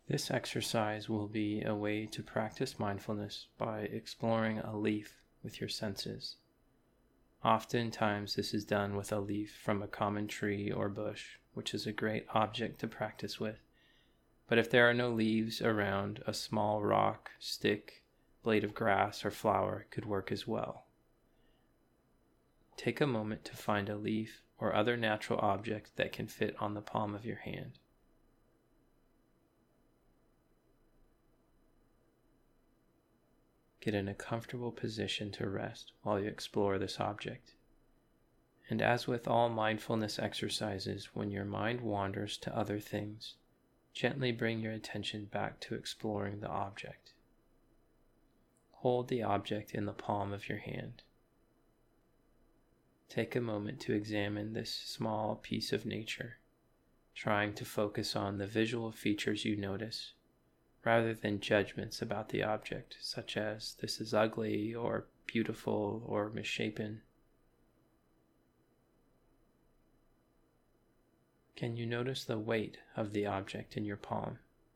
This exercise will be a way to practice mindfulness by exploring a leaf with your senses. Oftentimes this is done with a leaf from a common tree or bush, which is a great object to practice with. But if there are no leaves around, a small rock, stick, blade of grass, or flower could work as well. Take a moment to find a leaf or other natural object that can fit on the palm of your hand. Get in a comfortable position to rest while you explore this object. And as with all mindfulness exercises, when your mind wanders to other things, gently bring your attention back to exploring the object. Hold the object in the palm of your hand. Take a moment to examine this small piece of nature, trying to focus on the visual features you notice, rather than judgments about the object, such as this is ugly or beautiful or misshapen. Can you notice the weight of the object in your palm?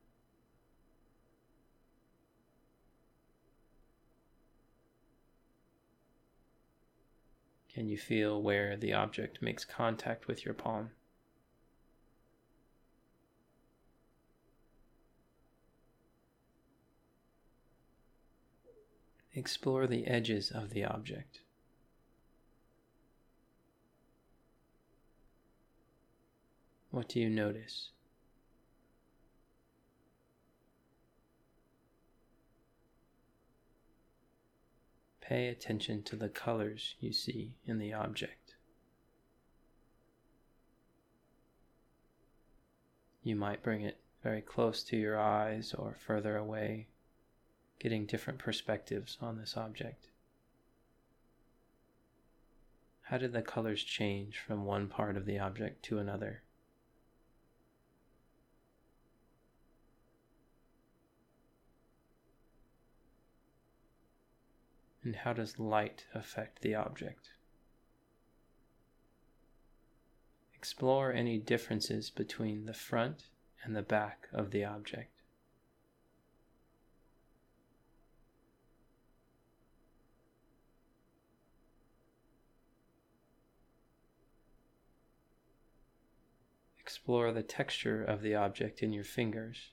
Can you feel where the object makes contact with your palm? Explore the edges of the object. What do you notice? Pay attention to the colors you see in the object. You might bring it very close to your eyes or further away, getting different perspectives on this object. How did the colors change from one part of the object to another? And how does light affect the object? Explore any differences between the front and the back of the object. Explore the texture of the object in your fingers.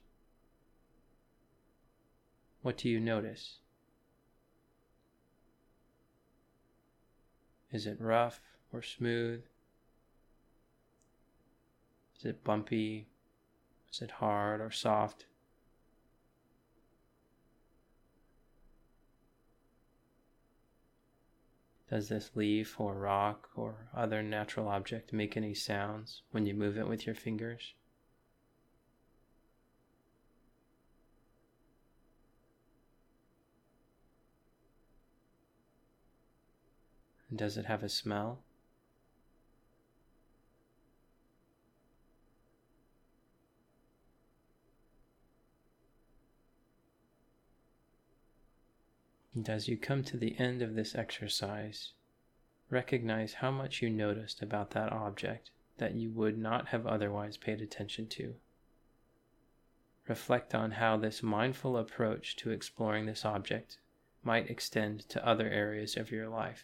What do you notice? Is it rough or smooth? Is it bumpy? Is it hard or soft? Does this leaf or rock or other natural object make any sounds when you move it with your fingers? And does it have a smell? And as you come to the end of this exercise, recognize how much you noticed about that object that you would not have otherwise paid attention to. Reflect on how this mindful approach to exploring this object might extend to other areas of your life.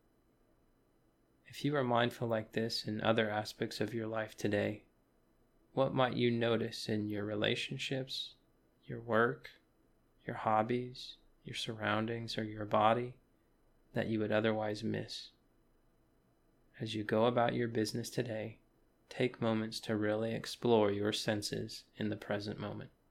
If you are mindful like this in other aspects of your life today, what might you notice in your relationships, your work, your hobbies, your surroundings, or your body that you would otherwise miss? As you go about your business today, take moments to really explore your senses in the present moment.